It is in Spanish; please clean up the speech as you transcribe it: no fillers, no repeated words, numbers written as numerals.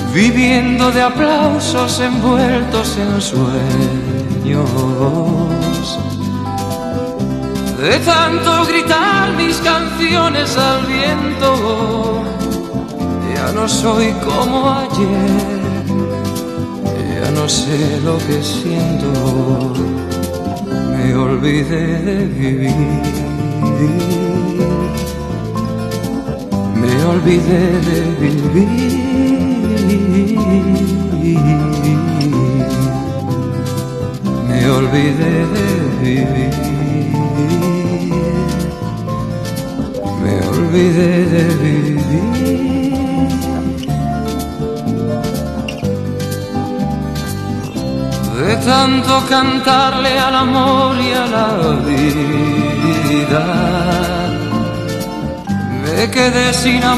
viviendo de aplausos envueltos en sueños. De tanto gritar mis canciones al viento, ya no soy como ayer, ya no sé lo que siento, me olvidé de vivir, me olvidé de vivir, me olvidé de vivir, me olvidé de vivir. De tanto cantarle al amor y a la vida, me quedé sin amor.